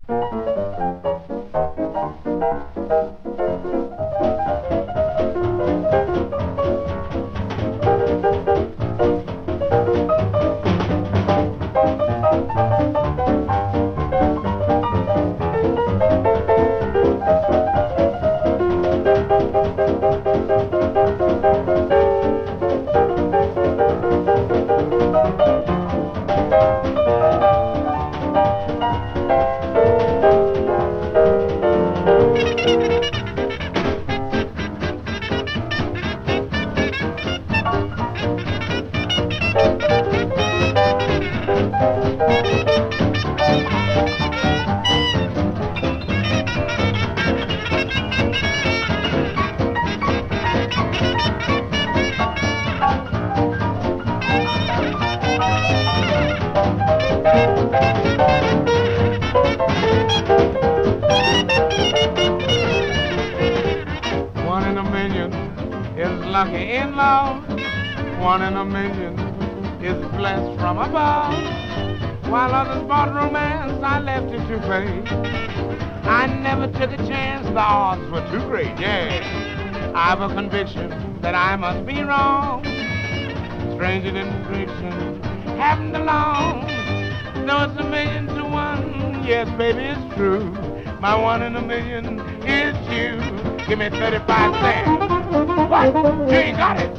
One in a million is lucky in love. One in a million is blessed from above. While others bought romance, I left it to fate. I never took a chance, the odds were too great, yeah. I've a conviction that I must be wrong. Stranger than fiction happened along. No, it's a million to one, yes, baby, it's true. My one in a million is you. Give me 35 cents. What? You ain't got it?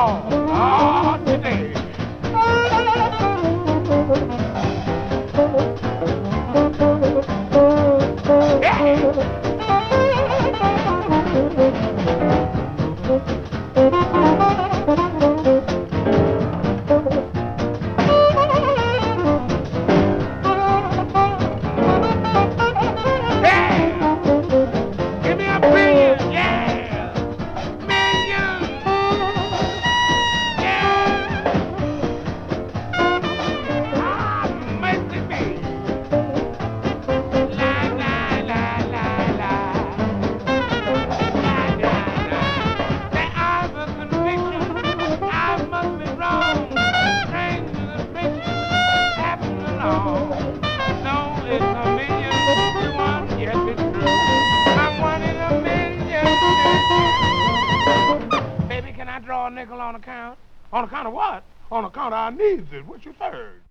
Oh, today. Baby, can I draw a nickel on account? On account of what? On account of our needs. What you third?